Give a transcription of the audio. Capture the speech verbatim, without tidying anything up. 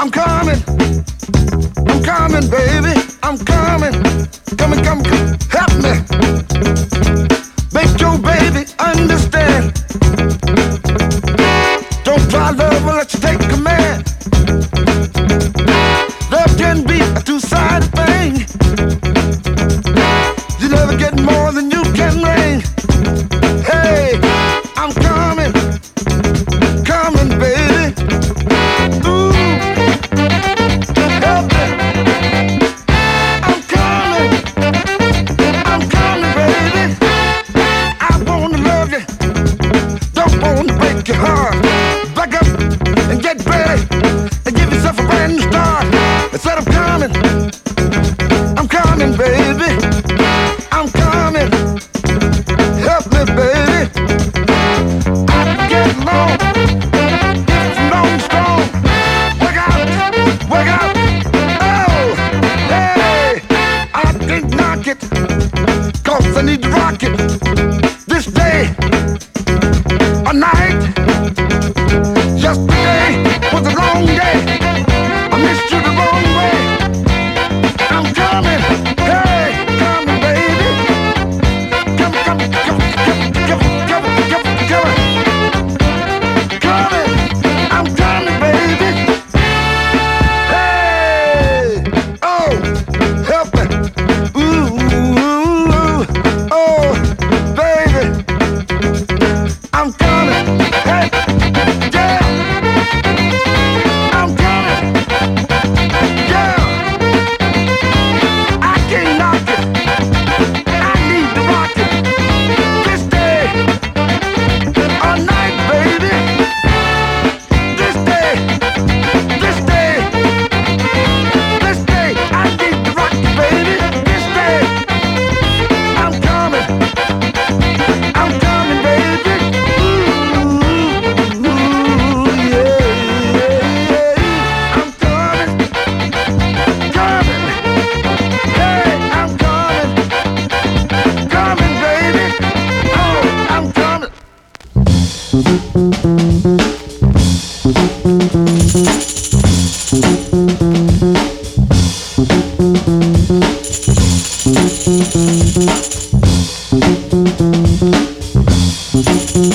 I'm coming, I'm coming, baby, I'm coming, coming, come, come, help me, make your baby understand. Don't try love unless you take command. Love can be a two-sided thing. You never get more than you can bring. Hey, I'm coming, coming, baby. Ooh, help me. I'm coming, I'm coming, baby. I wanna love you, don't wanna break your heart. Back up and get ready and give yourself a brand new start. I said I'm coming, I'm coming, baby. I'm coming, help me, baby. I can get along, it's long and strong. Work out, work out. Oh, hey, I can't knock it, cause I need to rock it. This day or night, yesterday was a long day. I missed you the wrong way. I'm coming.